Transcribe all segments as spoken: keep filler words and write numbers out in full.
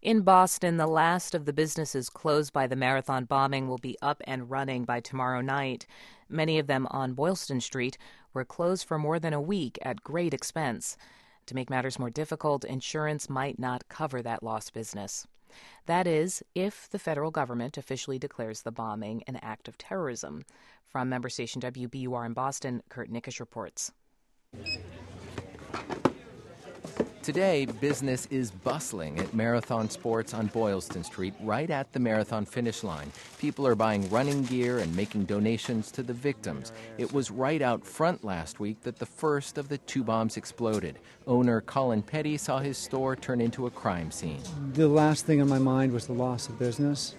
In Boston, the last of the businesses closed by the marathon bombing will be up and running by tomorrow night. Many of them on Boylston Street were closed for more than a week at great expense. To make matters more difficult, insurance might not cover that lost business. That is, if the federal government officially declares the bombing an act of terrorism. From member station W B U R in Boston, Kurt Nickish reports. Today, business is bustling at Marathon Sports on Boylston Street, right at the marathon finish line. People are buying running gear and making donations to the victims. It was right out front last week that the first of the two bombs exploded. Owner Colin Petty saw his store turn into a crime scene. The last thing on my mind was the loss of business.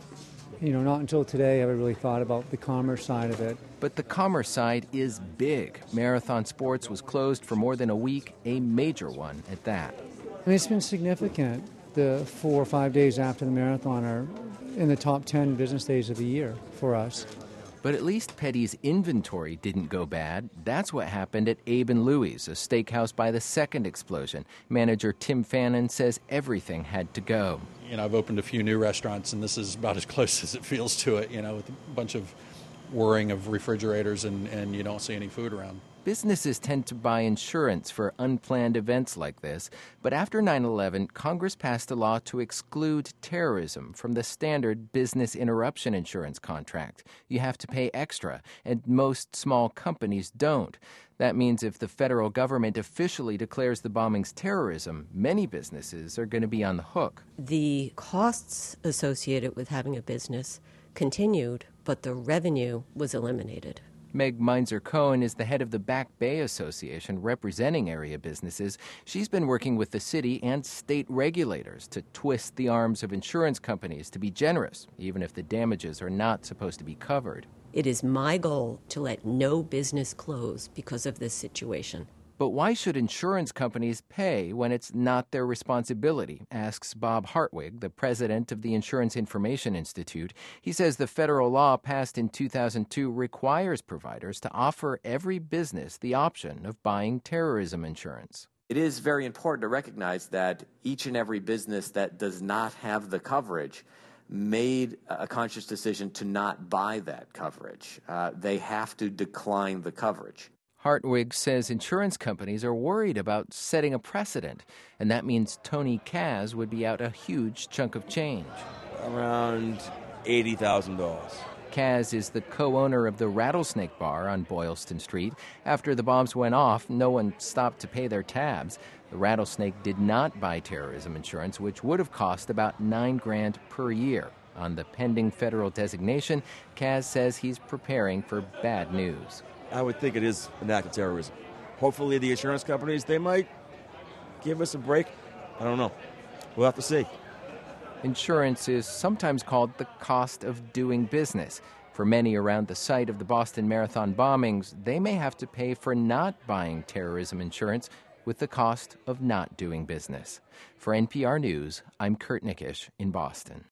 You know, not until today have I really thought about the commerce side of it. But the commerce side is big. Marathon Sports was closed for more than a week, a major one at that. I mean, it's been significant. The four or five days after the marathon are in the top ten business days of the year for us. But at least Petty's inventory didn't go bad. That's what happened at Abe and Louie's, a steakhouse by the second explosion. Manager Tim Fannin says everything had to go. You know, I've opened a few new restaurants, and this is about as close as it feels to it, you know, with a bunch of whirring of refrigerators, and, and you don't see any food around. Businesses tend to buy insurance for unplanned events like this, but after nine eleven, Congress passed a law to exclude terrorism from the standard business interruption insurance contract. You have to pay extra, and most small companies don't. That means if the federal government officially declares the bombings terrorism, many businesses are going to be on the hook. The costs associated with having a business continued, but the revenue was eliminated. Meg Meinzer-Cohen is the head of the Back Bay Association representing area businesses. She's been working with the city and state regulators to twist the arms of insurance companies to be generous, even if the damages are not supposed to be covered. It is my goal to let no business close because of this situation. But why should insurance companies pay when it's not their responsibility, asks Bob Hartwig, the president of the Insurance Information Institute. He says the federal law passed in two thousand two requires providers to offer every business the option of buying terrorism insurance. It is very important to recognize that each and every business that does not have the coverage made a conscious decision to not buy that coverage. Uh, they have to decline the coverage. Hartwig says insurance companies are worried about setting a precedent, and that means Tony Kaz would be out a huge chunk of change. Around eighty thousand dollars. Kaz is the co-owner of the Rattlesnake Bar on Boylston Street. After the bombs went off, no one stopped to pay their tabs. The Rattlesnake did not buy terrorism insurance, which would have cost about nine grand per year. On the pending federal designation, Kaz says he's preparing for bad news. I would think it is an act of terrorism. Hopefully the insurance companies, they might give us a break. I don't know. We'll have to see. Insurance is sometimes called the cost of doing business. For many around the site of the Boston Marathon bombings, they may have to pay for not buying terrorism insurance with the cost of not doing business. For N P R News, I'm Kurt Nickish in Boston.